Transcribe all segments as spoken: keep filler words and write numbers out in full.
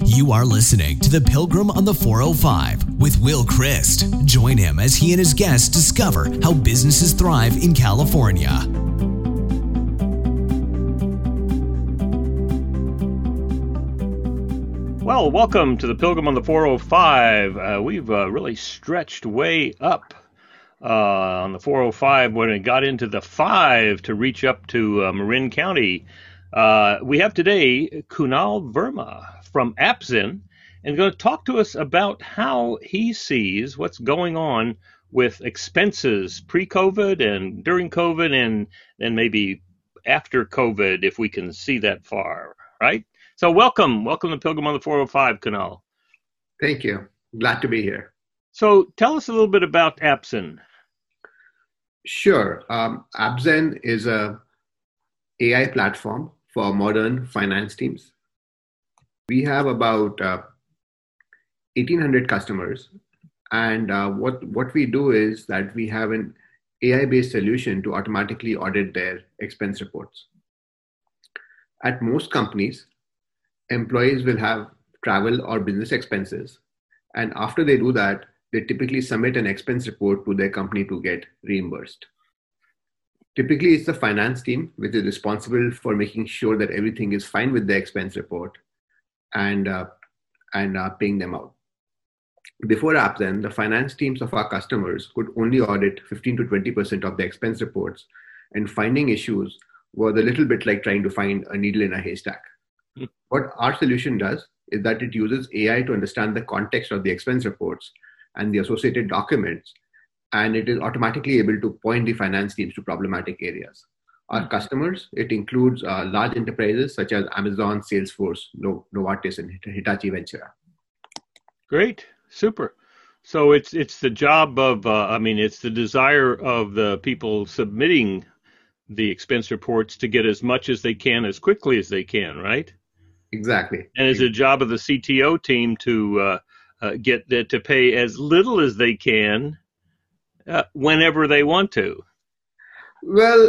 You are listening to The Pilgrim on the four oh five with Will Christ. Join him as he and his guests discover how businesses thrive in California. Well, welcome to The Pilgrim on the four oh five. Uh, we've uh, really stretched way up uh, on the four oh five when it got into the five to reach up to uh, Marin County. Uh, we have today Kunal Verma from Appzen, and going to talk to us about how he sees what's going on with expenses pre-COVID and during COVID and then maybe after COVID, if we can see that far, right? So welcome. Welcome to Pilgrim on the four oh five, Kunal. Thank you. Glad to be here. So tell us a little bit about Appzen. Sure. Um, Appzen is a A I platform for modern finance teams. We have about uh, eighteen hundred customers, and uh, what, what we do is that we have an A I-based solution to automatically audit their expense reports. At most companies, employees will have travel or business expenses, and after they do that, they typically submit an expense report to their company to get reimbursed. Typically, it's the finance team which is responsible for making sure that everything is fine with the expense report and uh, and uh, paying them out. Before Appzen, the finance teams of our customers could only audit fifteen to twenty percent of the expense reports, and finding issues was a little bit like trying to find a needle in a haystack. Mm. What our solution does is that it uses A I to understand the context of the expense reports and the associated documents, and it is automatically able to point the finance teams to problematic areas. Our customers, it includes uh, large enterprises such as Amazon, Salesforce, no- Novartis, and Hitachi Ventures. Great, super. So it's it's the job of, uh, I mean, it's the desire of the people submitting the expense reports to get as much as they can as quickly as they can, right? Exactly. And it's a job of the C T O team to uh, uh, get the, to pay as little as they can uh, whenever they want to. Well,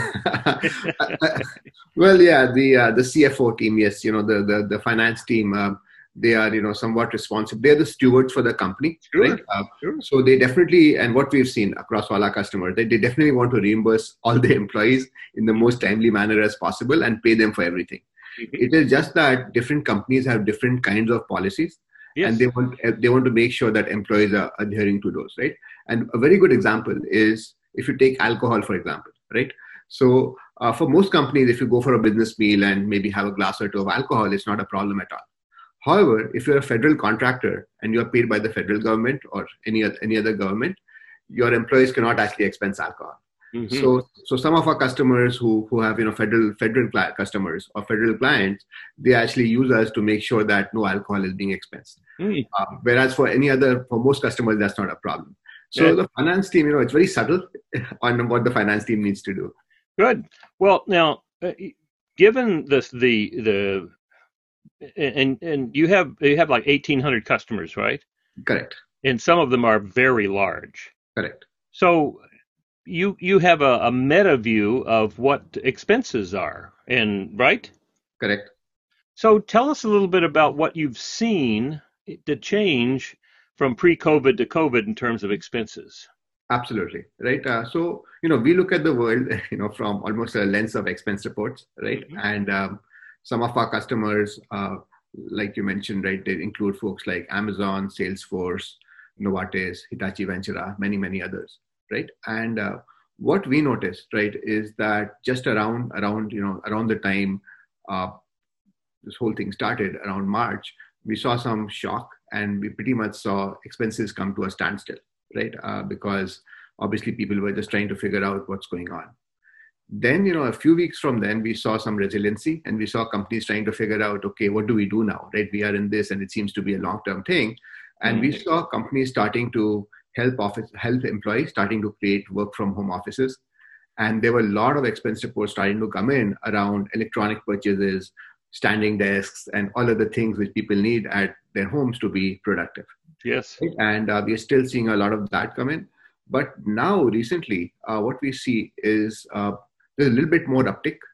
well, yeah, the uh, the C F O team, yes, you know, the the, the finance team, uh, they are, you know, somewhat responsible. They're the stewards for the company, Sure, right? Uh, sure. So they definitely, and what we've seen across all our customers, they, they definitely want to reimburse all the employees in the most timely manner as possible and pay them for everything. Mm-hmm. It is just that different companies have different kinds of policies. Yes. And they want they want to make sure that employees are adhering to those, right? And a very good example is if you take alcohol, for example, right? So uh, for most companies, if you go for a business meal and maybe have a glass or two of alcohol, it's not a problem at all. However, if you're a federal contractor and you're paid by the federal government or any other, any other government, your employees cannot actually expense alcohol. Mm-hmm. So, so some of our customers who, who have, you know, federal federal cli- customers or federal clients, they actually use us to make sure that no alcohol is being expensed. Mm. Uh, whereas for any other, for most customers, that's not a problem. So yeah. The finance team, you know, it's very subtle on what the finance team needs to do. Good. Well, now, uh, given this, the the and and you have you have like eighteen hundred customers, right? Correct. And some of them are very large. Correct. So you you have a, a meta view of what expenses are, and right? Correct. So tell us a little bit about what you've seen to change from pre-COVID to COVID in terms of expenses. Absolutely, right? Uh, so, you know, we look at the world, you know, from almost a lens of expense reports, right? Mm-hmm. And um, some of our customers, uh, like you mentioned, right, they include folks like Amazon, Salesforce, Novartis, Hitachi Ventures, many, many others, right? And uh, what we noticed, right, is that just around, around, you know, around the time uh, this whole thing started, around March, we saw some shock and we pretty much saw expenses come to a standstill, right? Uh, because obviously people were just trying to figure out what's going on. Then, you know, a few weeks from then, we saw some resiliency and we saw companies trying to figure out, okay, what do we do now, right? We are in this and it seems to be a long-term thing. And mm-hmm. we saw companies starting to help office, help employees starting to create work from home offices. And there were a lot of expense reports starting to come in around electronic purchases, standing desks, and all of the things which people need at their homes to be productive. Yes. And uh, we're still seeing a lot of that come in. But now recently, uh, what we see is uh, there's a little bit more uptick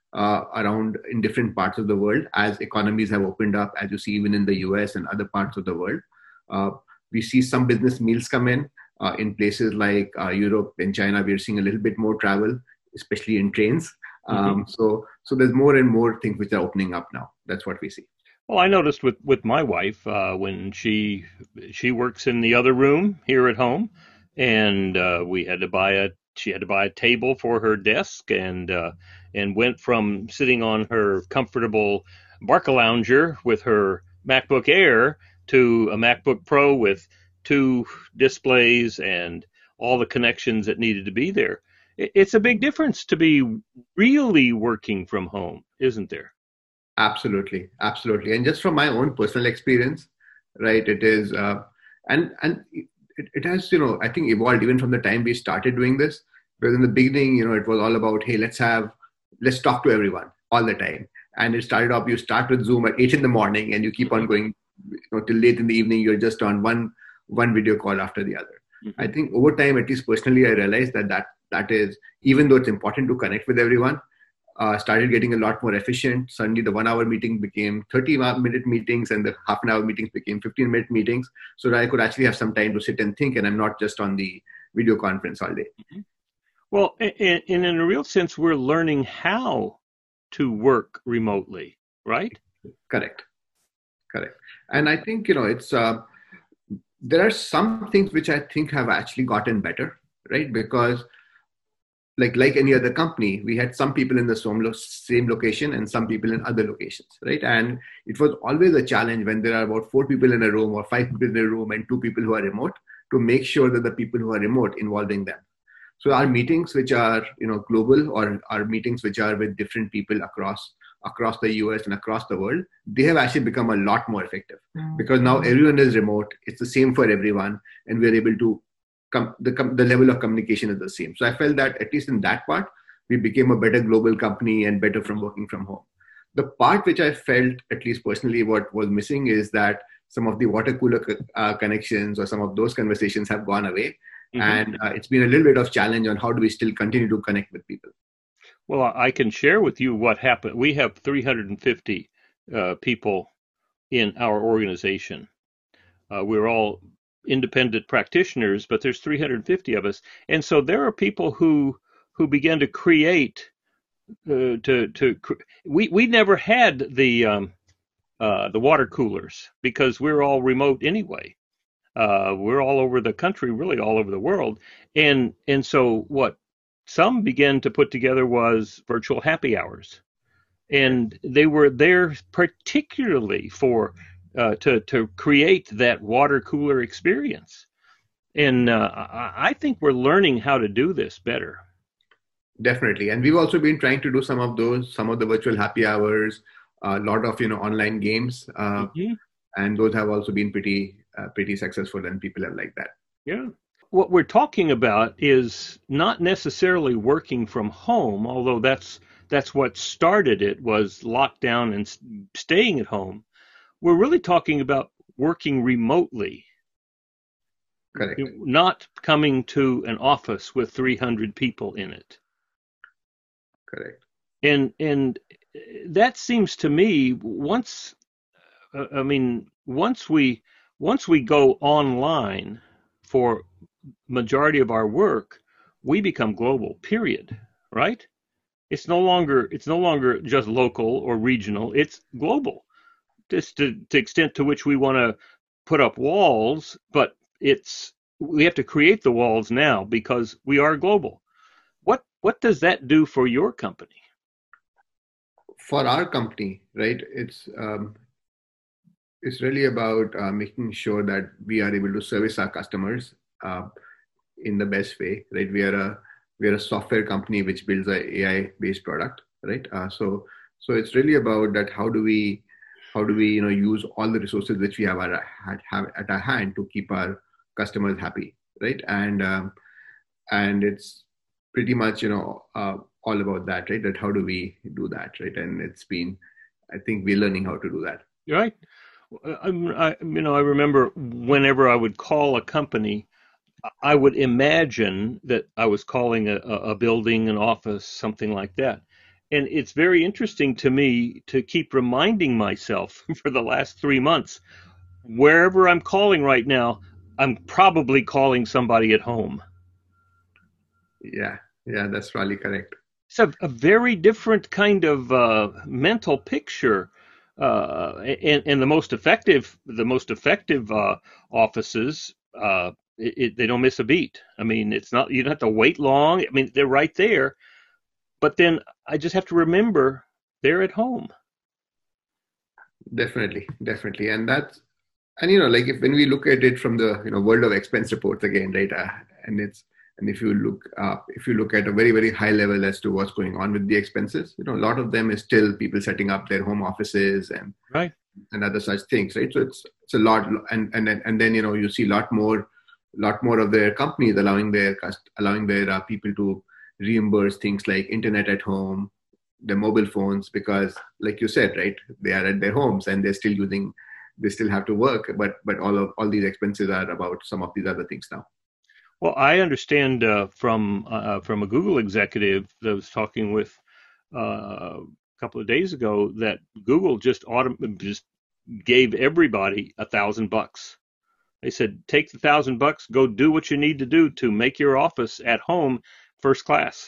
uh, around in different parts of the world as economies have opened up, as you see even in the U S and other parts of the world. Uh, we see some business meals come in. Uh, in places like uh, Europe and China, we're seeing a little bit more travel, especially in trains. Um, mm-hmm. So, so there's more and more things which are opening up now. That's what we see. Well, I noticed with, with my wife uh, when she she works in the other room here at home, and uh, we had to buy a she had to buy a table for her desk, and uh, and went from sitting on her comfortable Barcalounger with her MacBook Air to a MacBook Pro with two displays and all the connections that needed to be there. It's a big difference to be really working from home, isn't there? Absolutely, absolutely. And just from my own personal experience, right, it is, uh, and and it, it has, you know, I think evolved even from the time we started doing this. Because in the beginning, you know, it was all about, hey, let's have, let's talk to everyone all the time. And it started off, you start with Zoom at eight in the morning and you keep on going, you know, till late in the evening, you're just on one one video call after the other. Mm-hmm. I think over time, at least personally, I realized that that that is, even though it's important to connect with everyone, uh, started getting a lot more efficient. Suddenly the one hour meeting became thirty minute meetings and the half an hour meetings became fifteen minute meetings, so that I could actually have some time to sit and think and I'm not just on the video conference all day. Mm-hmm. Well, in, in a real sense, we're learning how to work remotely, right? Correct. Correct. And I think, you know, it's, uh, there are some things which I think have actually gotten better, right? Because like, like any other company, we had some people in the same location and some people in other locations, right? And it was always a challenge when there are about four people in a room or five people in a room and two people who are remote to make sure that the people who are remote involving them. So our meetings, which are, you know, global, or our meetings which are with different people across across the U S and across the world, they have actually become a lot more effective mm-hmm. because now everyone is remote. It's the same for everyone, and we're able to come. The the level of communication is the same. So I felt that at least in that part, we became a better global company and better from working from home. The part which I felt, at least personally, what was missing is that some of the water cooler uh, connections or some of those conversations have gone away. Mm-hmm. And uh, it's been a little bit of challenge on how do we still continue to connect with people. Well, I can share with you what happened. We have three hundred fifty uh, people in our organization. Uh, we're all independent practitioners, but there's three hundred fifty of us. And so there are people who who began to create, uh, to, to we, we never had the, um, uh, the water coolers because we're all remote anyway. Uh, we're all over the country, really all over the world. And and so what some began to put together was virtual happy hours. And they were there particularly for uh, to, to create that water cooler experience. And uh, I think we're learning how to do this better. Definitely. And we've also been trying to do some of those, some of the virtual happy hours, a lot of, you know, online games. Uh, mm-hmm. And those have also been pretty Uh, pretty successful, and people have liked that. Yeah. What we're talking about is not necessarily working from home, although that's that's what started it, was lockdown and staying at home. We're really talking about working remotely. Correct. Not coming to an office with three hundred people in it. Correct. And and that seems to me, once uh, I mean once we Once we go online for majority of our work, we become global, period, right? It's no longer it's no longer just local or regional, it's global. Just to, to the extent to which we want to put up walls, but it's we have to create the walls now because we are global. What what does that do for your company? For our company, right, it's um It's really about uh, making sure that we are able to service our customers uh, in the best way, right? We are a we are a software company which builds a A I-based product, right? Uh, so so it's really about that. How do we how do we you know use all the resources which we have at have at our hand to keep our customers happy, right? And um, and it's pretty much you know uh, all about that, right? That how do we do that, right? And it's been, I think we're learning how to do that. You're right. I, I, you know, I remember whenever I would call a company, I would imagine that I was calling a, a building, an office, something like that. and it's very interesting to me to keep reminding myself for the last three months, wherever I'm calling right now, I'm probably calling somebody at home. Yeah, yeah, that's probably correct. It's a, a very different kind of uh, mental picture, uh, and, and the most effective, the most effective uh, offices, uh, it, it, they don't miss a beat. I mean, it's not, you don't have to wait long. I mean, they're right there, but then I just have to remember they're at home. Definitely, definitely, and that's and you know like if when we look at it from the you know world of expense reports again, right? Uh, and it's and if you look uh, if you look at a very very high level as to what's going on with the expenses, you know a lot of them is still people setting up their home offices and Right. and other such things, right? So it's it's a lot, and and then and then you know you see a lot more, lot more of their companies allowing their cust- allowing their uh, people to reimburse things like internet at home, their mobile phones, because like you said, right, they are at their homes and they're still using, they still have to work, but but all of all these expenses are about some of these other things now. Well, I understand uh, from uh, from a Google executive that I was talking with uh, a couple of days ago that Google just autom- just gave everybody a thousand bucks. They said, take the thousand bucks, go do what you need to do to make your office at home first class.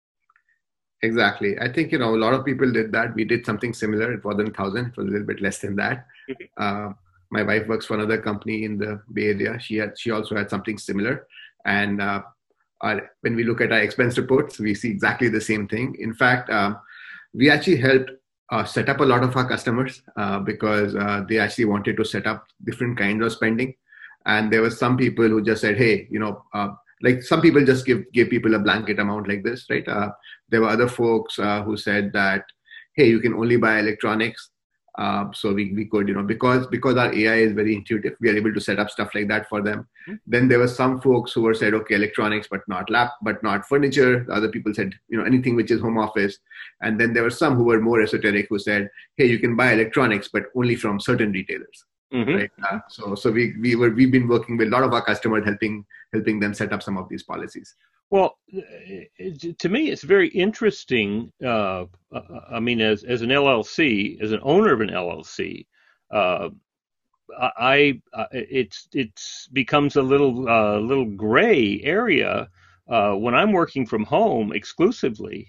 Exactly. I think, you know, a lot of people did that. We did something similar. It wasn't a thousand, it was a little bit less than that. Mm-hmm. Uh, my wife works for another company in the Bay Area. She had, she also had something similar. And uh, our, when we look at our expense reports, we see exactly the same thing. In fact, um, we actually helped uh, set up a lot of our customers uh, because uh, they actually wanted to set up different kinds of spending. And there were some people who just said, hey, you know, uh, like some people just give give people a blanket amount like this, right? Uh, there were other folks uh, who said that, hey, you can only buy electronics. Uh, so we, we could, you know, because because our A I is very intuitive, we are able to set up stuff like that for them. Mm-hmm. Then there were some folks who were said, okay, electronics, but not lap, but not furniture. The other people said, you know, anything which is home office. And then there were some who were more esoteric who said, hey, you can buy electronics, but only from certain retailers. Mm-hmm. Right. Uh, so, so we we were we've been working with a lot of our customers, helping helping them set up some of these policies. Well, to me, it's very interesting. Uh, I mean, as as an L L C, as an owner of an L L C, uh, I, I it's it's becomes a little uh, little gray area uh, when I'm working from home exclusively.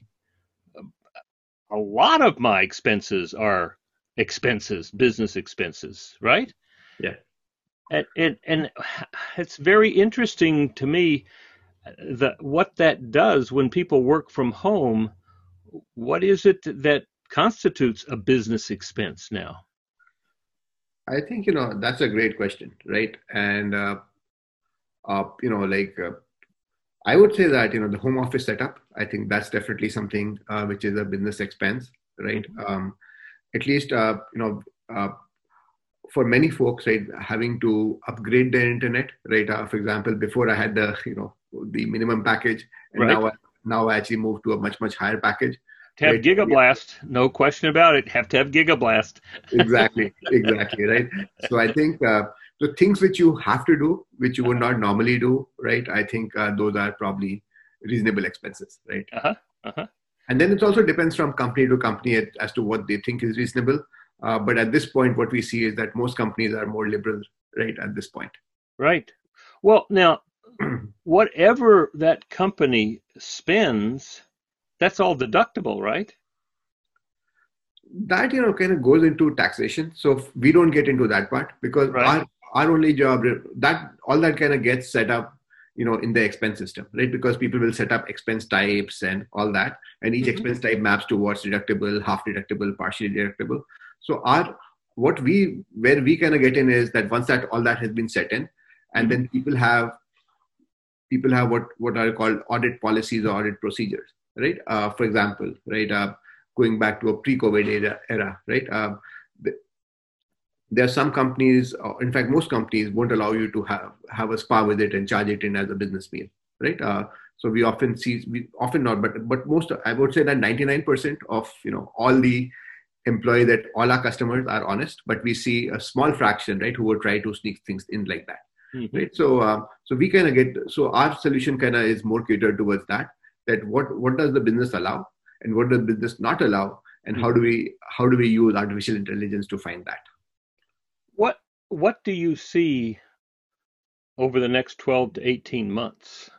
A lot of my expenses are expenses, business expenses, right? Yeah. And, and and it's very interesting to me that what that does when people work from home. What is it that constitutes a business expense now? I think, you know, that's a great question, right? And, uh, uh, you know, like, uh, I would say that, you know, the home office setup, I think that's definitely something uh, which is a business expense, right? Um, at least, uh, you know, uh, for many folks, right, having to upgrade their internet, right? Uh, for example, before I had the, you know, the minimum package, and right. now, I, now I actually moved to a much, much higher package. To have right? Gigablast, no question about it. Have to have Gigablast. Exactly, exactly, right? So I think uh, the things which you have to do, which you would not normally do, right? I think uh, those are probably reasonable expenses, right? Uh-huh, uh-huh. And then it also depends from company to company as to what they think is reasonable. Uh, but at this point, what we see is that most companies are more liberal, right, at this point. Right. Well, now, whatever that company spends, that's all deductible, right? That, you know, kind of goes into taxation. So we don't get into that part because right. our, our only job, that all that kind of gets set up, you know, in the expense system, right? Because people will set up expense types and all that. And each mm-hmm. expense type maps to what's deductible, half deductible, partially deductible. So our, what we, where we kind of get in is that once that all that has been set in, and mm-hmm. then people have, people have what, what are called audit policies or audit procedures, right? Uh, for example, right, uh, going back to a pre-COVID era, era right? Uh, the, there are some companies, or in fact, most companies won't allow you to have, have a spa visit and charge it in as a business meal, right? Uh, so we often see, we often not, but but most, I would say that ninety-nine percent of, you know, all the employee that all our customers are honest, but we see a small fraction, right, who would try to sneak things in like that, mm-hmm. right? So, uh, so we kind of get, so our solution kind of is more catered towards that, that what, what does the business allow? and what does business not allow, and how do we how do we use artificial intelligence to find that. What what do you see over the next twelve to eighteen months?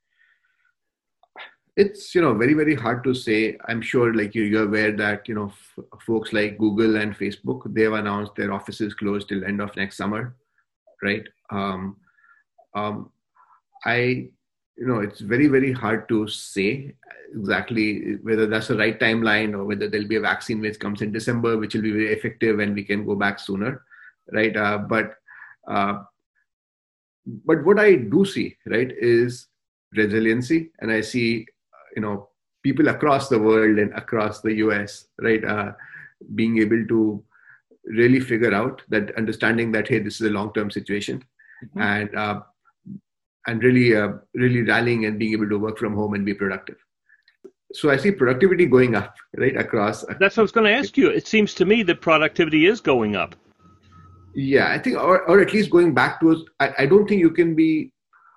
It's, you know, very, very hard to say. I'm sure, like you, you're aware that, you know, f- folks like Google and Facebook, they've announced their offices closed till end of next summer, right? Um, um, I, you know, it's very, very hard to say exactly whether that's the right timeline or whether there'll be a vaccine which comes in December, which will be very effective and we can go back sooner, right? Uh, but, uh, but what I do see, right, is resiliency, and I see, you know, people across the world and across the U S, right, uh, being able to really figure out that, understanding that, hey, this is a long-term situation, mm-hmm. and uh, and really, uh, really rallying and being able to work from home and be productive. So I see productivity going up, right, across. That's what I was going to ask you. It seems to me that productivity is going up. Yeah, I think, or, or at least going back to, I, I don't think you can be.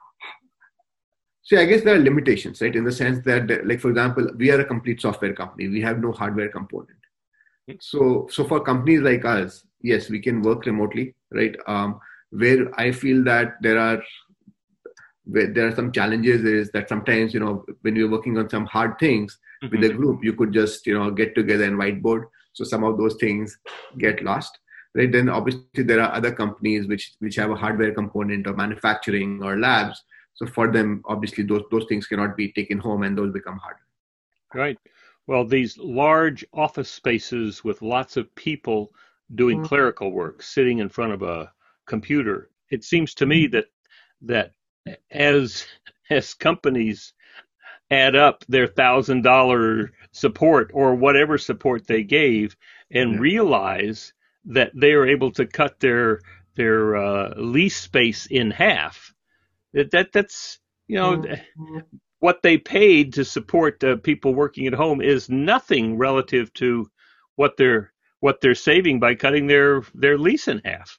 See, I guess there are limitations, right? In the sense that, like, for example, we are a complete software company. We have no hardware component. So, so for companies like us, yes, we can work remotely, right? Um, where I feel that there are, where there are some challenges is that sometimes, you know, when you're working on some hard things mm-hmm. with a group, you could just, you know, get together and whiteboard. So some of those things get lost, right? Then obviously there are other companies which, which have a hardware component or manufacturing or labs. So for them, obviously, those those things cannot be taken home, and those become harder. Right. Well, these large office spaces with lots of people doing mm-hmm. clerical work, sitting in front of a computer, it seems to me that that as as companies add up their thousand dollar support or whatever support they gave, and yeah. realize that they are able to cut their their uh, lease space in half. That, that that's, you know, mm-hmm. what they paid to support uh, people working at home is nothing relative to what they're what they're saving by cutting their, their lease in half.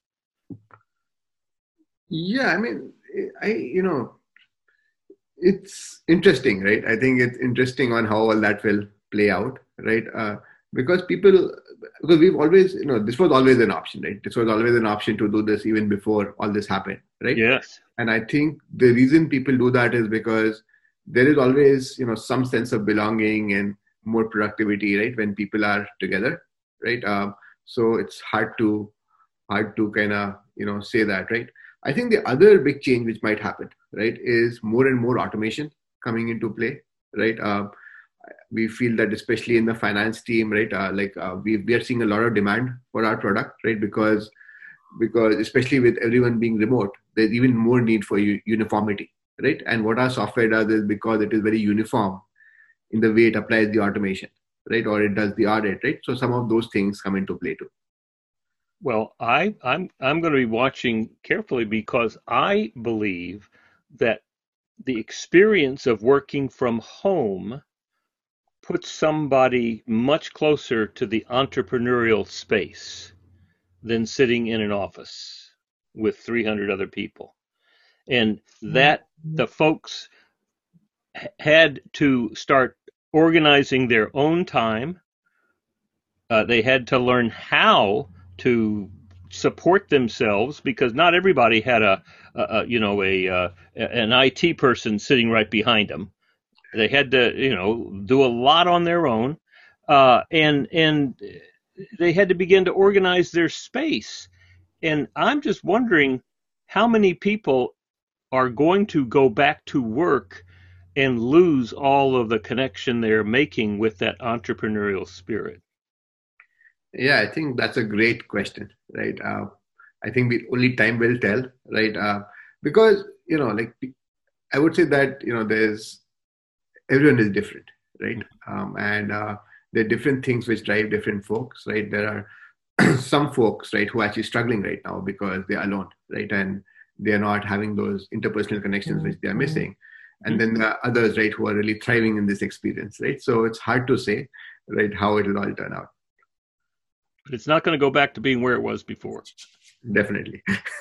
Yeah, I mean, I you know, it's interesting, right? I think it's interesting on how all that will play out, right? Uh, because people, because we've always, you know, this was always an option, right? This was always an option to do this even before all this happened, right? Yes. And I think the reason people do that is because there is always, you know, some sense of belonging and more productivity, right? When people are together, right? Um, so it's hard to, hard to kind of, you know, say that, right? I think the other big change which might happen, right, is more and more automation coming into play, right? Uh, we feel that especially in the finance team, right, uh, like uh, we we are seeing a lot of demand for our product, right? Because because especially with everyone being remote, there's even more need for u- uniformity, right? And what our software does is, because it is very uniform in the way it applies the automation, right, or it does the audit, right? So some of those things come into play too. Well, I, I'm I'm going to be watching carefully, because I believe that the experience of working from home puts somebody much closer to the entrepreneurial space than sitting in an office with three hundred other people. And that the folks had to start organizing their own time. Uh, they had to learn how to support themselves, because not everybody had a, a, a you know, a, uh, an I T person sitting right behind them. They had to, you know, do a lot on their own, uh, and and they had to begin to organize their space. And I'm just wondering how many people are going to go back to work and lose all of the connection they're making with that entrepreneurial spirit. Yeah, I think that's a great question, right? Uh, I think we, only time will tell, right? Uh, because, you know, like I would say that, you know, there's, everyone is different, right? Um, and uh, there are different things which drive different folks, right? There are some folks, right, who are actually struggling right now because they're alone, right? And they're not having those interpersonal connections which they're missing. And then there are others, right, who are really thriving in this experience, right? So it's hard to say, right, how it will all turn out. But it's not going to go back to being where it was before. Definitely.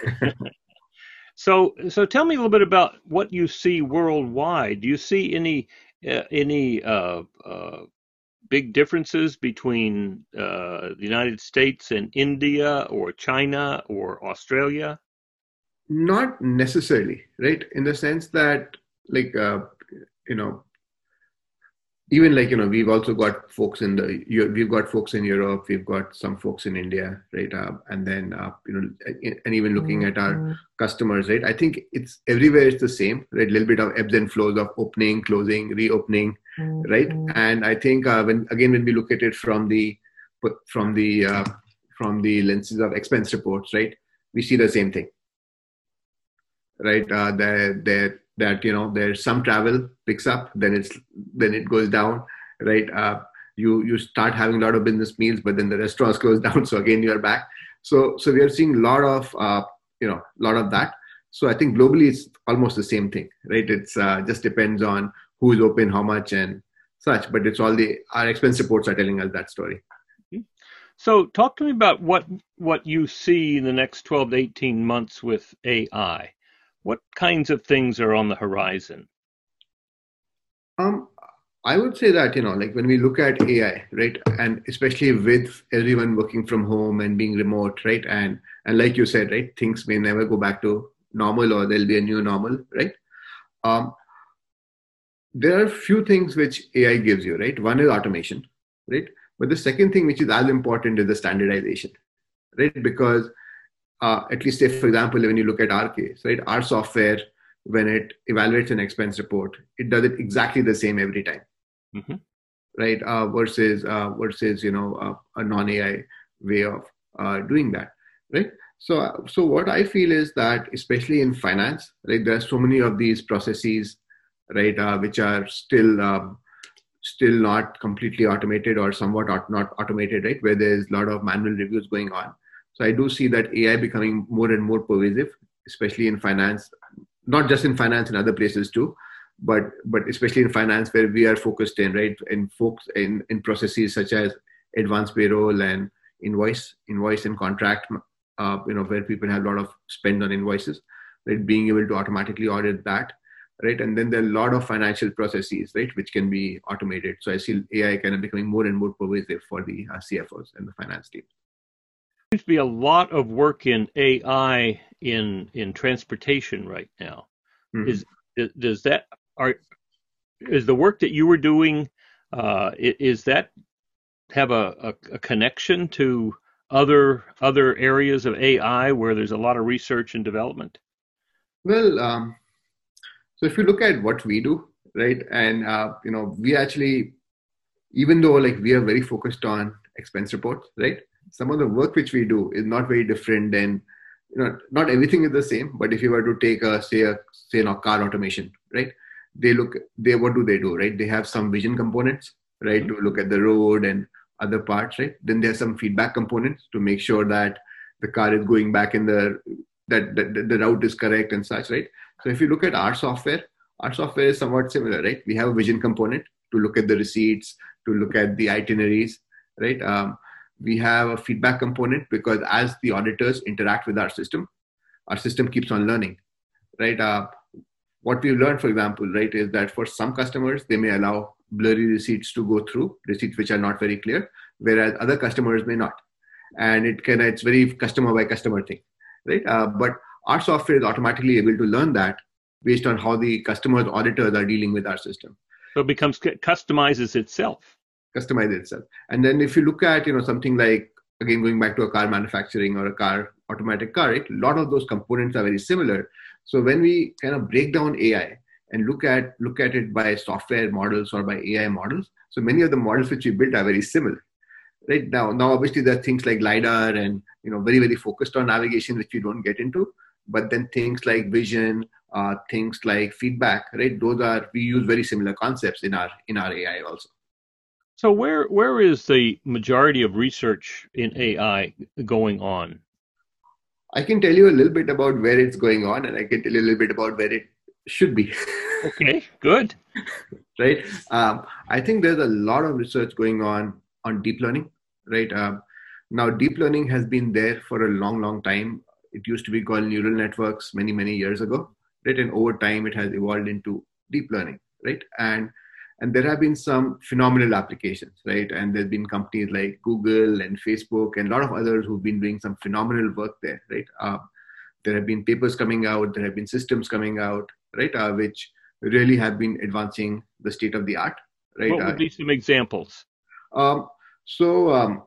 So, so tell me a little bit about what you see worldwide. Do you see any uh, any uh, uh, big differences between uh, the United States and India or China or Australia? Not necessarily, right? In the sense that, like, uh, you know, even like, you know, we've also got folks in the, we've got folks in Europe, we've got some folks in India, right? Uh, and then, uh, you know, and even looking at our customers, right? I think it's everywhere it's the same, right? A little bit of ebbs and flows of opening, closing, reopening, right? And I think uh, when, again, when we look at it from the, from the, uh, from the lenses of expense reports, right? We see the same thing, right? Uh, there, there, that, you know, there's some travel picks up, then it's, then it goes down, right? Uh, you, you start having a lot of business meals, but then the restaurants close down. So again, you're back. So, so we are seeing a lot of, uh, you know, a lot of that. So I think globally it's almost the same thing, right? It's uh, just depends on who's open, how much and such, but it's all the, our expense reports are telling us that story. So talk to me about what, what you see in the next twelve to eighteen months with A I. What kinds of things are on the horizon? Um, I would say that, you know, like when we look at A I, right, and especially with everyone working from home and being remote, right, and and like you said, right, things may never go back to normal or there'll be a new normal, right? Um, there are a few things which A I gives you, right? One is automation, right? But the second thing which is as important is the standardization, right? Because Uh, at least say, for example, when you look at our case, right, our software, when it evaluates an expense report, it does it exactly the same every time, mm-hmm. right? Uh, versus, uh, versus, you know, uh, a non-A I way of uh, doing that, right? So, so what I feel is that, especially in finance, right, there are so many of these processes, right, uh, which are still, um, still not completely automated or somewhat not automated, right, where there's a lot of manual reviews going on. So I do see that A I becoming more and more pervasive, especially in finance, not just in finance, in other places too, but but especially in finance where we are focused in, right, in folks in, in processes such as advanced payroll and invoice, invoice and contract, uh, you know, where people have a lot of spend on invoices, right, being able to automatically audit that, right, and then there are a lot of financial processes, right, which can be automated. So I see A I kind of becoming more and more pervasive for the uh, C F Os and the finance team. Seems to be a lot of work in A I in in transportation right now. Mm-hmm. Is does that are is the work that you were doing? Uh, is that have a, a, a connection to other other areas of A I where there's a lot of research and development? Well, um, so if you look at what we do, right, and uh, you know, we actually, even though like we are very focused on expense reports, right, some of the work which we do is not very different than, you know, not everything is the same, but if you were to take a, say, a, say, you know, car automation, right, they look, they, what do they do, right? They have some vision components, right, to look at the road and other parts, right? Then there's some feedback components to make sure that the car is going back in the, that, that the route is correct and such, right? So if you look at our software, our software is somewhat similar, right? We have a vision component to look at the receipts, to look at the itineraries, right? Um, we have a feedback component because as the auditors interact with our system, our system keeps on learning, right? Uh, what we've learned, for example, right, is that for some customers, they may allow blurry receipts to go through, receipts which are not very clear, whereas other customers may not. And it can, it's very customer by customer thing, right? Uh, but our software is automatically able to learn that based on how the customers, auditors are dealing with our system. So it becomes, customizes itself. Customize itself. And then if you look at, you know, something like, again, going back to a car manufacturing or a car, automatic car, right, a lot of those components are very similar. So when we kind of break down A I and look at, look at it by software models or by A I models, so many of the models which we built are very similar. Right now, now obviously there are things like LiDAR and, you know, very, very focused on navigation, which we don't get into. But then things like vision, uh, things like feedback, right? Those are, we use very similar concepts in our, in our A I also. So where where is the majority of research in A I going on? I can tell you a little bit about where it's going on, and I can tell you a little bit about where it should be. Okay, good. Right. Um, I think there's a lot of research going on on deep learning, right? Um, now, deep learning has been there for a long, long time. It used to be called neural networks many, many years ago, right? And over time, it has evolved into deep learning, right? And and there have been some phenomenal applications, right? And there's been companies like Google and Facebook and a lot of others who've been doing some phenomenal work there, right? Uh, there have been papers coming out, there have been systems coming out, right? Uh, which really have been advancing the state of the art, right? What would uh, be some examples? Um, so um,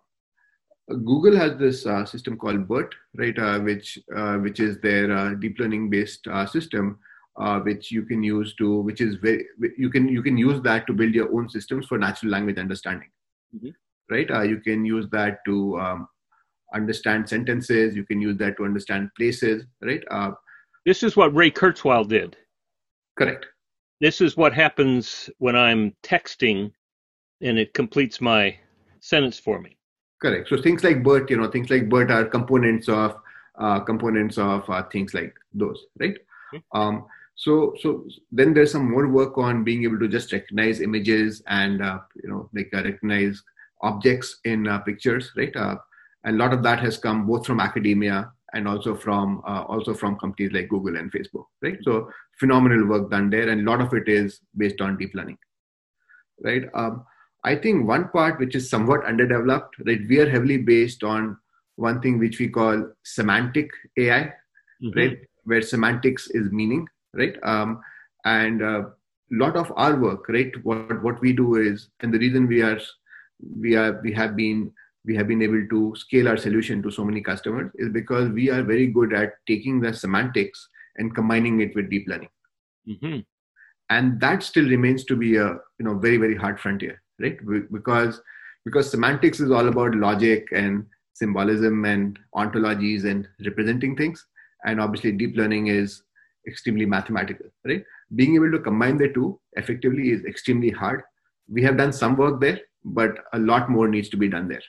Google has this uh, system called BERT, right? Uh, which uh, which is their uh, deep learning based uh, system, uh, which you can use to, which is very, you can you can use that to build your own systems for natural language understanding, mm-hmm. right? Uh, you can use that to um, understand sentences. You can use that to understand places, right? Uh, this is what Ray Kurzweil did. Correct. This is what happens when I'm texting, and it completes my sentence for me. Correct. So things like BERT, you know, things like BERT are components of uh, components of uh, things like those, right? Okay. Um, so so then there's some more work on being able to just recognize images and uh, you know like uh, recognize objects in uh, pictures, right? Uh, and a lot of that has come both from academia and also from uh, also from companies like Google and Facebook, right? So phenomenal work done there, and a lot of it is based on deep learning, right? Um, I think one part which is somewhat underdeveloped, right? We are heavily based on one thing which we call semantic A I, mm-hmm. right? Where semantics is meaning, right? Um, and a uh, lot of our work, right? What what we do is, and the reason we are we are we have been we have been able to scale our solution to so many customers is because we are very good at taking the semantics and combining it with deep learning, mm-hmm. and that still remains to be a you know very very hard frontier. Right, because because semantics is all about logic and symbolism and ontologies and representing things, and obviously deep learning is extremely mathematical. Right, being able to combine the two effectively is extremely hard. We have done some work there, but a lot more needs to be done there.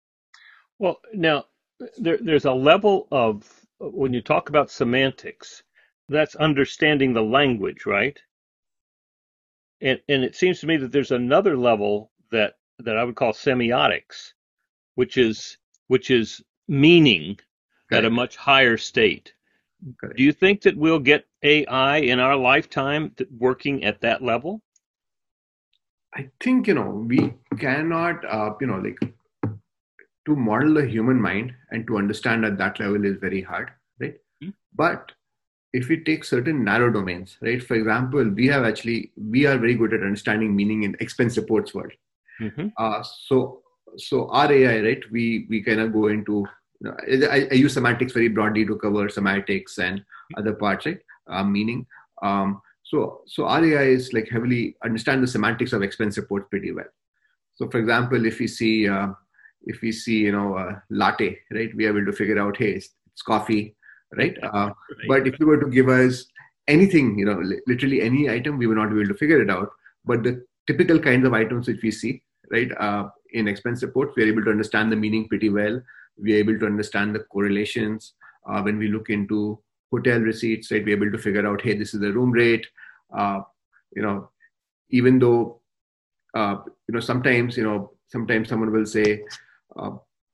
Well, now there, there's a level of when you talk about semantics, that's understanding the language, right? And, and it seems to me that there's another level that, that I would call semiotics, which is which is meaning Correct. At a much higher state. Correct. Do you think that we'll get A I in our lifetime working at that level? I think, you know, we cannot, uh, you know, like to model the human mind and to understand at that level is very hard, right? Mm-hmm. But if we take certain narrow domains, right? For example, we have actually, we are very good at understanding meaning in expense reports world. Mm-hmm. Uh, so, so our A I, right? We, we kind of go into, you know, I, I use semantics very broadly to cover semantics and other parts, right? Uh, meaning. Um, so, so our A I is like heavily understand the semantics of expense reports pretty well. So for example, if we see, uh, if we see, you know, a latte, right? We are able to figure out, hey, it's, it's coffee. Right. Uh, but if you were to give us anything, you know, li- literally any item, we would not be able to figure it out. But the typical kinds of items which we see, right, uh, in expense reports, we're able to understand the meaning pretty well. We're able to understand the correlations. Uh, when we look into hotel receipts, right, we're able to figure out, hey, this is the room rate. Uh, you know, even though, uh, you know, sometimes, you know, sometimes someone will say, uh,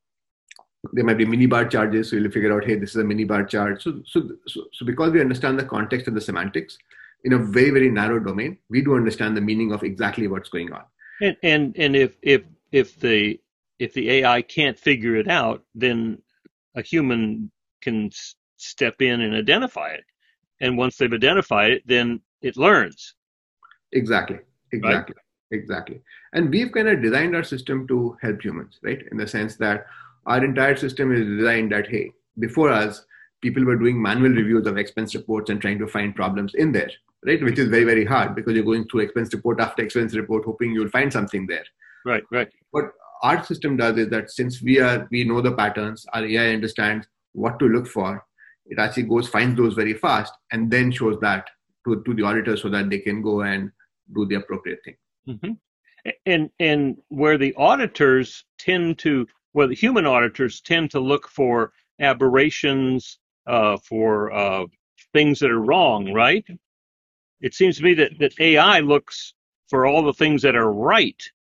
there might be minibar charges, so you'll figure out, hey, this is a minibar charge. So, so, so, so because we understand the context and the semantics in a very, very narrow domain, we do understand the meaning of exactly what's going on. And and and if if if the if the A I can't figure it out, then a human can s- step in and identify it. And once they've identified it, then it learns. Exactly. Exactly. Right? Exactly. And we've kind of designed our system to help humans, right? In the sense that our entire system is designed that, hey, before us, people were doing manual reviews of expense reports and trying to find problems in there, right? Which is very, very hard because you're going through expense report after expense report, hoping you'll find something there. Right, right. What our system does is that since we are, we know the patterns, our A I understands what to look for. It actually goes, finds those very fast, and then shows that to, to the auditor so that they can go and do the appropriate thing. Mm-hmm. And and where the auditors tend to Well, the human auditors tend to look for aberrations, uh, for uh, things that are wrong, right? It seems to me that, that A I looks for all the things that are right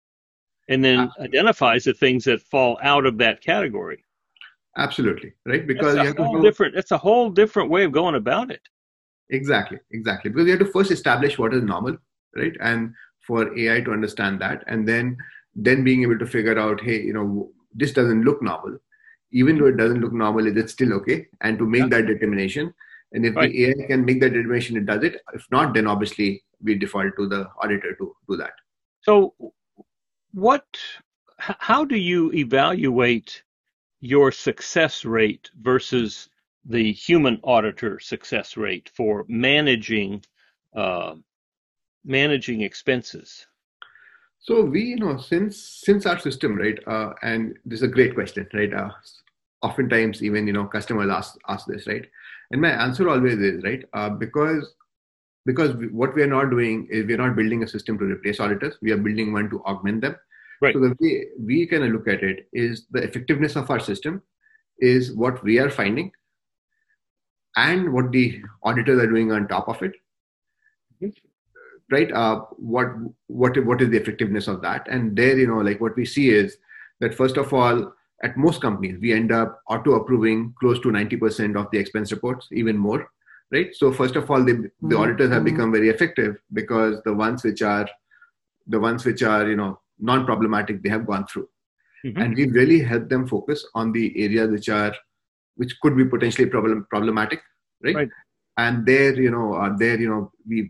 and then Absolutely. identifies the things that fall out of that category. Absolutely, right? Because that's you have whole to know, different. That's a whole different way of going about it. Exactly, exactly. Because you have to first establish what is normal, right? And for A I to understand that, and then then being able to figure out, hey, you know, this doesn't look normal. Even though it doesn't look normal, is it still okay? And to make yeah. that determination. And if right. the A I can make that determination, it does it. If not, then obviously we default to the auditor to do that. So what, how do you evaluate your success rate versus the human auditor success rate for managing uh, managing expenses? So we, you know, since since our system, right, uh, and this is a great question, right? Uh, oftentimes, even you know, customers ask ask this, right? And my answer always is, right, uh, because because we, what we are not doing is we are not building a system to replace auditors. We are building one to augment them. Right. So the way we kind of look at it is the effectiveness of our system is what we are finding, and what the auditors are doing on top of it. Right? Uh, what what what is the effectiveness of that? And there, you know, like what we see is that first of all, at most companies, we end up auto approving close to ninety percent of the expense reports, even more. Right? So first of all, the mm-hmm. the auditors have become very effective because the ones which are the ones which are you know non-problematic, they have gone through, mm-hmm. and we really help them focus on the areas which are which could be potentially problem problematic. Right? Right. And there, you know, uh, there, you know, we.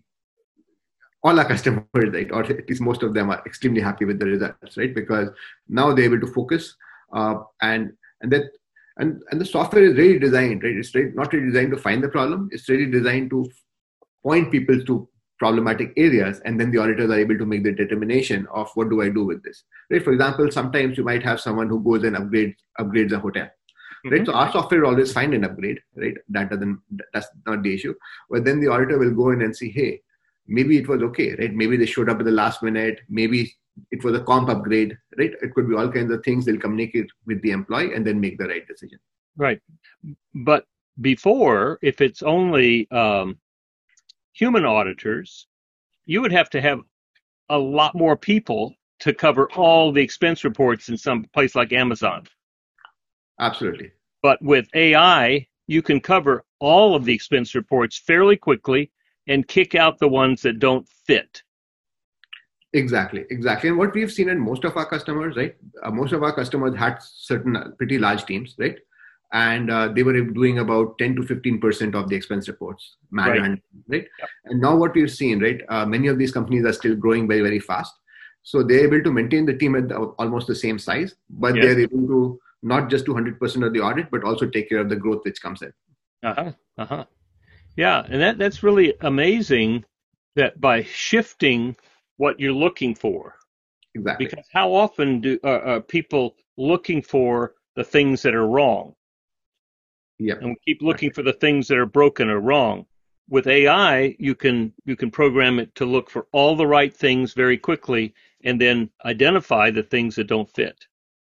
all our customers, right, or at least most of them are extremely happy with the results, right? Because now they're able to focus, uh, and and that and and the software is really designed, right? It's really, not really designed to find the problem. It's really designed to point people to problematic areas, and then the auditors are able to make the determination of what do I do with this, right? For example, sometimes you might have someone who goes and upgrades upgrades a hotel. Right, mm-hmm. So our software will always find an upgrade, right? That doesn't, that's not the issue. But then the auditor will go in and see, hey, maybe it was okay, right? Maybe they showed up at the last minute. Maybe it was a comp upgrade, right? It could be all kinds of things. They'll communicate with the employee and then make the right decision. Right. But before, if it's only um, human auditors, you would have to have a lot more people to cover all the expense reports in some place like Amazon. Absolutely. But with A I, you can cover all of the expense reports fairly quickly and kick out the ones that don't fit. Exactly, exactly. And what we've seen in most of our customers, right? Uh, most of our customers had certain uh, pretty large teams, right? And uh, they were doing about ten to fifteen percent of the expense reports, right? And, right? Yep. And now what we've seen, right? Uh, many of these companies are still growing very, very fast. So they're able to maintain the team at the, almost the same size, but yep. they're able to not just do one hundred percent of the audit, but also take care of the growth which comes in. Uh-huh, uh-huh. Yeah, and that, that's really amazing that by shifting what you're looking for. Exactly. Because how often do uh, are people looking for the things that are wrong? Yep. And we keep looking for the things that are broken or wrong. With A I, you can you can program it to look for all the right things very quickly and then identify the things that don't fit.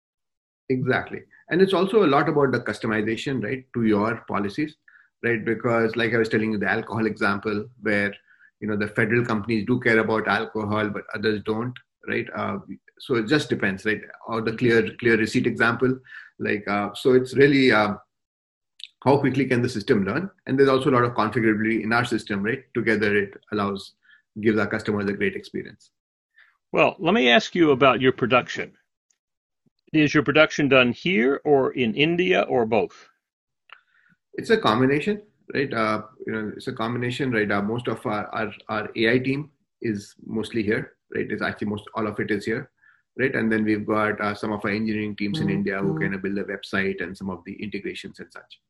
Exactly. And it's also a lot about the customization, right, to your policies, right? Because like I was telling you, the alcohol example where, you know, the federal companies do care about alcohol, but others don't, right? Uh, so it just depends, right? Or the clear, clear receipt example, like, uh, so it's really uh, how quickly can the system learn? And there's also a lot of configurability in our system, right? Together, it allows, gives our customers a great experience. Well, let me ask you about your production. Is your production done here or in India or both? It's a combination, right? Uh, you know, it's a combination, right? Uh, most of our, our, our A I team is mostly here, right? It's actually most, all of it is here, right? And then we've got uh, some of our engineering teams in India who kind of build a website and some of the integrations and such.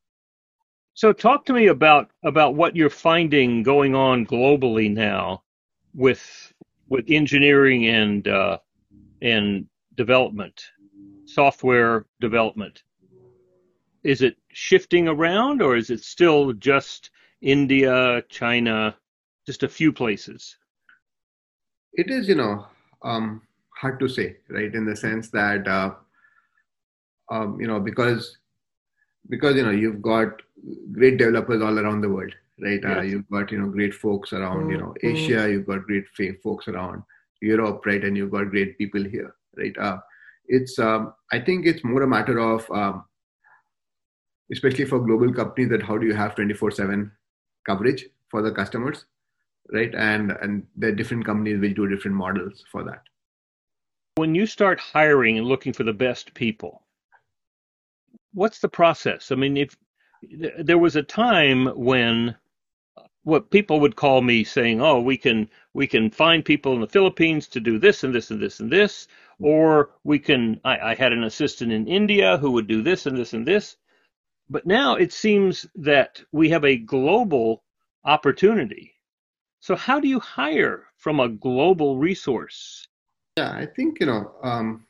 So talk to me about, about what you're finding going on globally now with, with engineering and, uh, and development, software development. Is it shifting around or is it still just India, China, just a few places? It is, you know, um, hard to say, right? In the sense that, uh, um, you know, because, because, you know, you've got great developers all around the world, right? Yes. Uh, you've got, you know, great folks around, you know, Asia, you've got great folks around Europe, right? And you've got great people here, right? Uh, it's, um, I think it's more a matter of, um, especially for global companies, that how do you have twenty-four seven coverage for the customers, right? And and there are different companies which do different models for that. When you start hiring and looking for the best people, what's the process? I mean, if there was a time when what people would call me saying, "Oh, we can we can find people in the Philippines to do this and this and this and this," or we can. I, I had an assistant in India who would do this and this and this. But now it seems that we have a global opportunity. So how do you hire from a global resource? Yeah, I think, you know, um,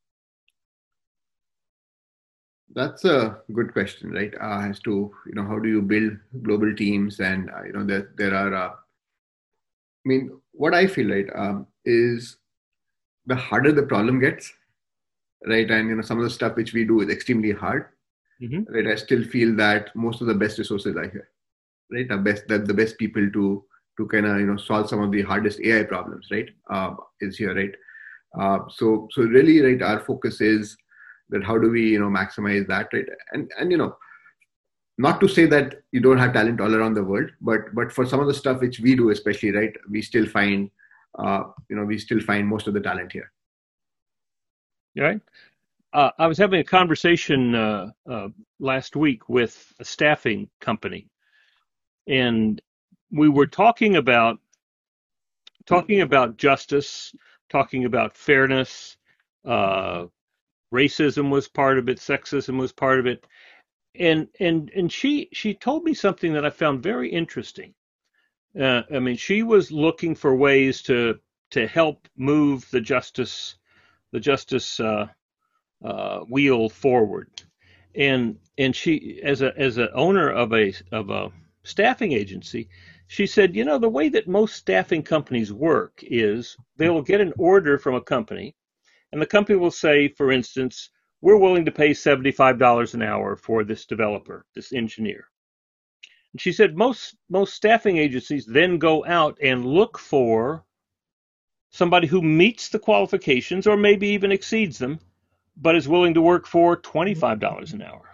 that's a good question, right? Uh, as to, you know, how do you build global teams? And, uh, you know, there, there are, uh, I mean, what I feel, right, um, is the harder the problem gets, right? And, you know, some of the stuff which we do is extremely hard, mm-hmm. right? I still feel that most of the best resources are here, right? The best, that the best people to, to kind of, you know, solve some of the hardest A I problems, right? Uh, is here, right? Uh, so, so really, right, our focus is that how do we, you know, maximize that, right? And, and, you know, not to say that you don't have talent all around the world, but, but for some of the stuff which we do, especially, right, we still find, uh, you know, we still find most of the talent here. Right. Uh, I was having a conversation uh, uh, last week with a staffing company, and we were talking about talking about justice, talking about fairness. Uh, racism was part of it. Sexism was part of it. And and and she she told me something that I found very interesting. Uh, I mean, she was looking for ways to to help move the justice the justice uh, uh, wheel forward. And and she, as a as a owner of a of a staffing agency, she said, you know, the way that most staffing companies work is they will get an order from a company, and the company will say, for instance, we're willing to pay seventy-five dollars an hour for this developer, this engineer. And she said most most staffing agencies then go out and look for somebody who meets the qualifications or maybe even exceeds them, but is willing to work for twenty-five dollars an hour.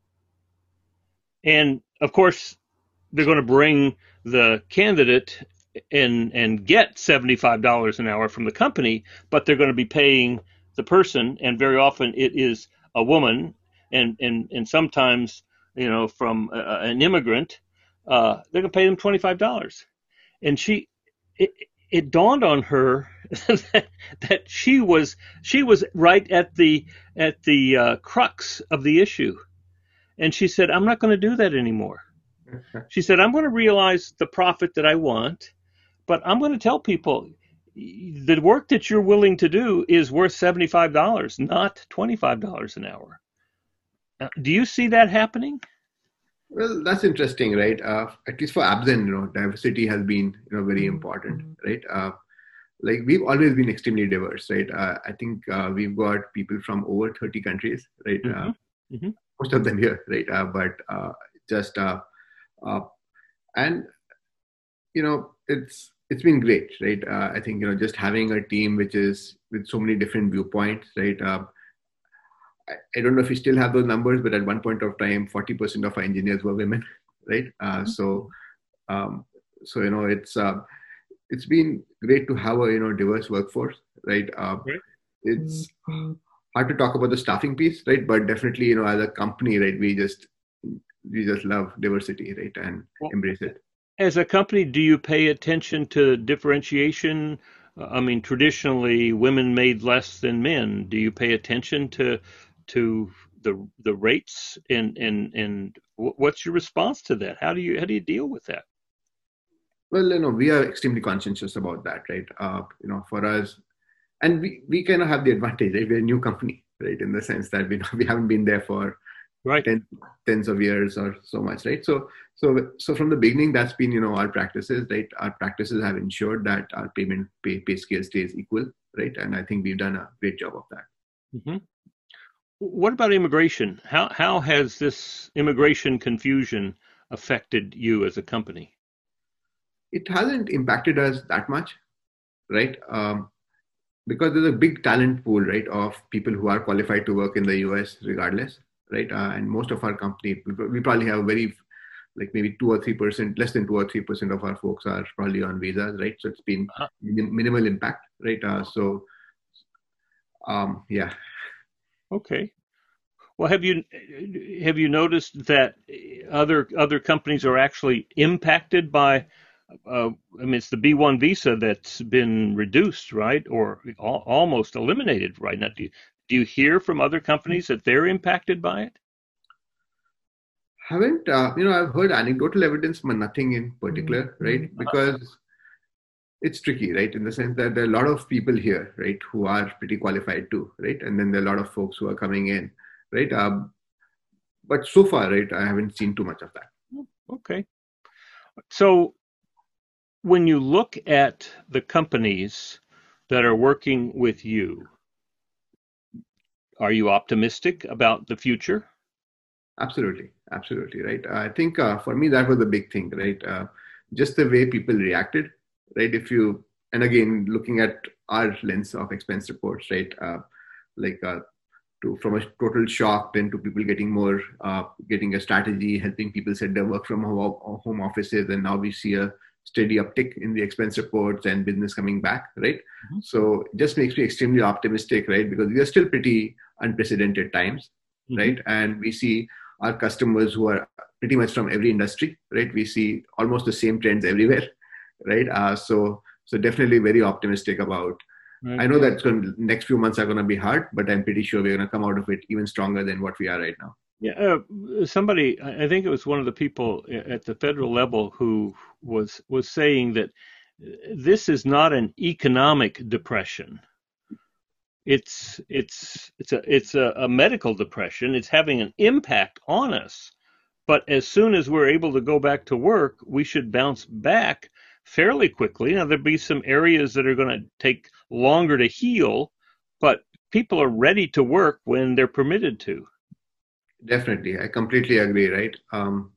And of course, they're going to bring the candidate and and get seventy-five dollars an hour from the company, but they're going to be paying the person, and very often it is a woman, and and and sometimes, you know, from a, an immigrant, uh, they're going to pay them twenty-five dollars. And she, it, it dawned on her that, that she was she was right at the at the uh, crux of the issue, and she said, "I'm not going to do that anymore." She said, "I'm going to realize the profit that I want, but I'm going to tell people the work that you're willing to do is worth seventy-five dollars, not twenty-five dollars an hour." Uh, do you see that happening? Well, that's interesting, right? Uh, at least for Abzen, you know, diversity has been, you know, very important, right? Uh, like we've always been extremely diverse, right? Uh, I think uh, we've got people from over thirty countries, right? Mm-hmm. Uh, mm-hmm. Most of them here, right? Uh, but uh, just, uh, uh, and, you know, it's, it's been great, right? Uh, I think, you know, just having a team which is with so many different viewpoints, right? Uh, I, I don't know if we still have those numbers, but at one point of time, forty percent of our engineers were women, right? Uh, mm-hmm. So, um, so, you know, it's, uh, it's been great to have a, you know, diverse workforce, right? Uh, right. It's hard to talk about the staffing piece, right? But definitely, you know, as a company, right, we just, we just love diversity, right? And well, embrace it. As a company, do you pay attention to differentiation? Uh, I mean, traditionally, women made less than men. Do you pay attention to to the the rates, and and and what's your response to that? How do you how do you deal with that? Well, you know, we are extremely conscientious about that, right? Uh, you know, for us, and we we kind of have the advantage, right? We're a new company, right? In the sense that we we haven't been there for right ten, tens of years or so much, right? So so so from the beginning, that's been, you know, our practices, right? Our practices have ensured that our payment pay pay scale stays equal, right? And I think we've done a great job of that. Mm-hmm. What about immigration? How how has this immigration confusion affected you as a company? It hasn't impacted us that much, right? Um, because there's a big talent pool, right, of people who are qualified to work in the U S regardless, right? Uh, and most of our company, we probably have a very like maybe two or three percent, less than two or three percent of our folks are probably on visas, right? So it's been Uh-huh. min- minimal impact, right? Uh, so um, yeah. Okay. Well, have you have you noticed that other other companies are actually impacted by? Uh, I mean, it's the B one visa that's been reduced, right, or al- almost eliminated right now. Do you, do you hear from other companies that they're impacted by it? Haven't, uh, you know, I've heard anecdotal evidence, but nothing in particular, right? Because it's tricky, right? In the sense that there are a lot of people here, right, who are pretty qualified too, right? And then there are a lot of folks who are coming in, right? Um, but so far, right, I haven't seen too much of that. Okay. So when you look at the companies that are working with you, are you optimistic about the future? Absolutely, absolutely, right. I think uh, for me that was the big thing, right? Uh, just the way people reacted, right? If you and again looking at our lens of expense reports, right? Uh, like uh, to from a total shock then to people getting more, uh, getting a strategy, helping people set their work from home, home offices, and now we see a steady uptick in the expense reports and business coming back, right? Mm-hmm. So it just makes me extremely optimistic, right? Because we are still pretty unprecedented times, mm-hmm. right? And we see our customers who are pretty much from every industry, right? We see almost the same trends everywhere, right? Uh, so, so definitely very optimistic about. Right. I know that going next few months are going to be hard, but I'm pretty sure we're going to come out of it even stronger than what we are right now. Yeah, uh, somebody, I think it was one of the people at the federal level who was was saying that this is not an economic depression. It's it's it's a it's a, a medical depression. It's having an impact on us. But as soon as we're able to go back to work, we should bounce back fairly quickly. Now, there'll be some areas that are going to take longer to heal, but people are ready to work when they're permitted to. Definitely. I completely agree, right? Um,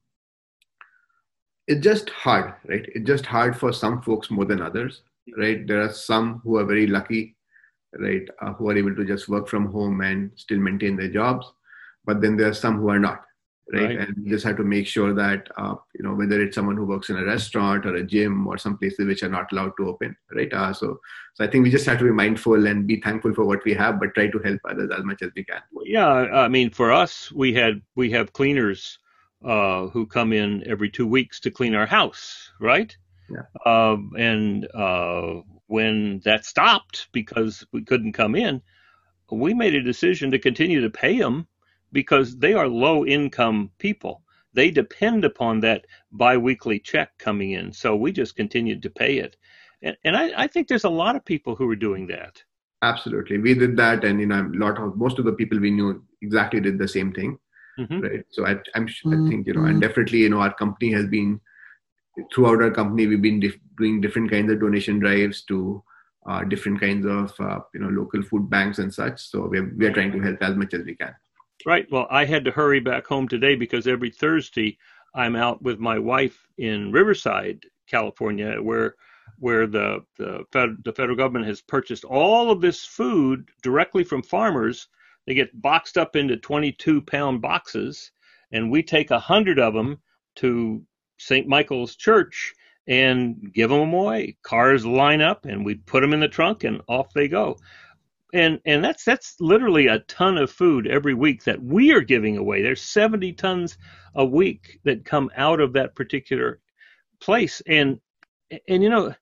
it's just hard, right? It's just hard for some folks more than others, right? There are some who are very lucky, right, uh, who are able to just work from home and still maintain their jobs. But then there are some who are not. Right? right. And you just have to make sure that, uh, you know, whether it's someone who works in a restaurant or a gym or some places which are not allowed to open, right? Uh, so, so I think we just have to be mindful and be thankful for what we have, but try to help others as much as we can. Yeah, I mean, for us, we had we have cleaners uh, who come in every two weeks to clean our house, right? Yeah. Uh, and uh, when that stopped because we couldn't come in, we made a decision to continue to pay them, because they are low-income people. They depend upon that biweekly check coming in. So we just continued to pay it. And, and I, I think there's a lot of people who are doing that. Absolutely. We did that. And, you know, a lot of, most of the people we knew exactly did the same thing. Mm-hmm. Right. So I, I'm, I think, you know, and definitely, you know, our company has been, throughout our company, we've been dif- doing different kinds of donation drives to uh, different kinds of, uh, you know, local food banks and such. So we're, we're trying to help as much as we can. Right. Well, I had to hurry back home today because every Thursday I'm out with my wife in Riverside, California, where where the the, fed, the federal government has purchased all of this food directly from farmers. They get boxed up into twenty-two pound boxes, and we take a hundred of them to Saint Michael's Church and give them away. Cars line up, and we put them in the trunk, and off they go. And and that's that's literally a ton of food every week that we are giving away. There's seventy tons a week that come out of that particular place. And and you know,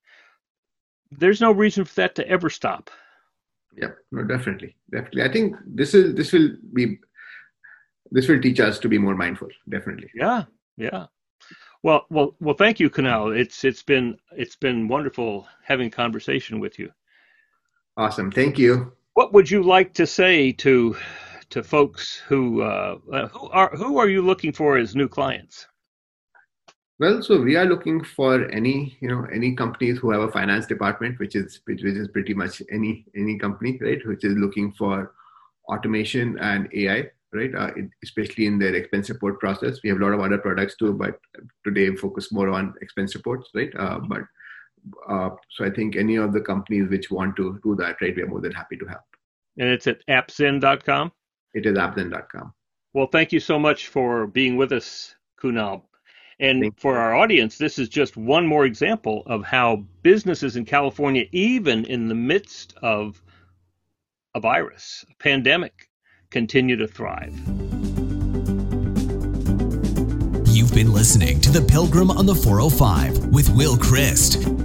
there's no reason for that to ever stop. Yeah, no, definitely. Definitely. I think this is this will be this will teach us to be more mindful, definitely. Yeah, yeah. Well well well thank you, Kunal. It's it's been it's been wonderful having a conversation with you. Awesome. Thank you. What would you like to say to to folks who uh, who are who are you looking for as new clients? Well, so we are looking for any you know any companies who have a finance department, which is which, which is pretty much any any company, right? Which is looking for automation and A I, right? Uh, especially in their expense report process. We have a lot of other products too, but today we focus more on expense reports, right? Uh, but Uh, so I think any of the companies which want to do that, right, we are more than happy to help. And it's at appzen dot com? It is appzen dot com. Well, thank you so much for being with us, Kunal. And for our audience, this is just one more example of how businesses in California, even in the midst of a virus, a pandemic, continue to thrive. You've been listening to The Pilgrim on the four oh five with Will Christ.